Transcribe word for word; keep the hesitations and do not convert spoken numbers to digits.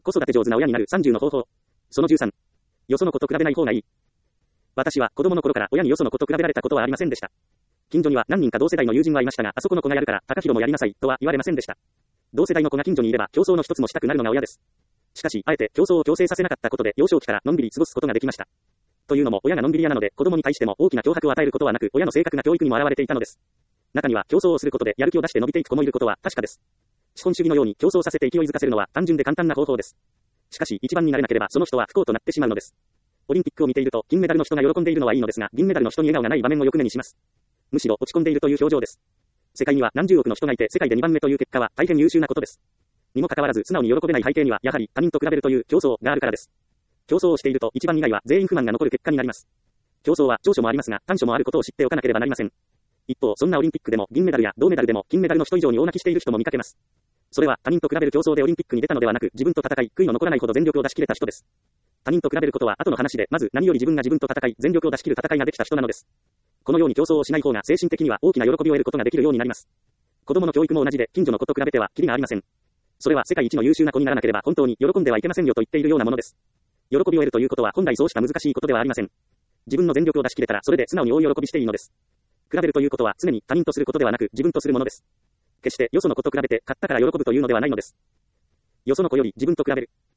子育て上手な親になるさんじゅうの方法。そのじゅうさん。よその子と比べない方がいい。私は子供の頃から親によその子と比べられたことはありませんでした。近所には何人か同世代の友人はいましたが、あそこの子がやるから、高弘もやりなさい、とは言われませんでした。同世代の子が近所にいれば、競争の一つもしたくなるのが親です。しかし、あえて競争を強制させなかったことで、幼少期からのんびり過ごすことができました。というのも、親がのんびり屋なので、子供に対しても大きな脅迫を与えることはなく、親の正確な教育にも現れていたのです。中には、競争をすることで、やる気を出して伸びていく子もいることは確かです。資本主義のように競争させて勢いづかせるのは単純で簡単な方法です。しかし、一番になれなければ、その人は不幸となってしまうのです。オリンピックを見ていると、金メダルの人が喜んでいるのはいいのですが、銀メダルの人に笑顔がない場面をよく目にします。むしろ落ち込んでいるという表情です。世界には何十億の人がいて、世界でにばんめという結果は大変優秀なことです。にもかかわらず素直に喜べない背景には、やはり他人と比べるという競争があるからです。競争をしていると一番以外は全員不満が残る結果になります。競争は長所もありますが、短所もあることを知っておかなければなりません。一方、そんなオリンピックでも銀メダルや銅メダルでも金メダルの人以上に大泣きしている人も見かけます。それは他人と比べる競争でオリンピックに出たのではなく、自分と戦い、悔いの残らないほど全力を出し切れた人です。他人と比べることは後の話で、まず何より自分が自分と戦い、全力を出し切る戦いができた人なのです。このように競争をしない方が精神的には大きな喜びを得ることができるようになります。子供の教育も同じで、近所の子と比べてはキリがありません。それは世界一の優秀な子にならなければ本当に喜んではいけませんよと言っているようなものです。喜びを得るということは本来そうした難しいことではありません。自分の全力を出し切れたらそれで素直に大喜びしていいのです。比べるということは常に他人とすることではなく自分とするものです。決してよその子と比べて勝ったから喜ぶというのではないのです。よその子より自分と比べる。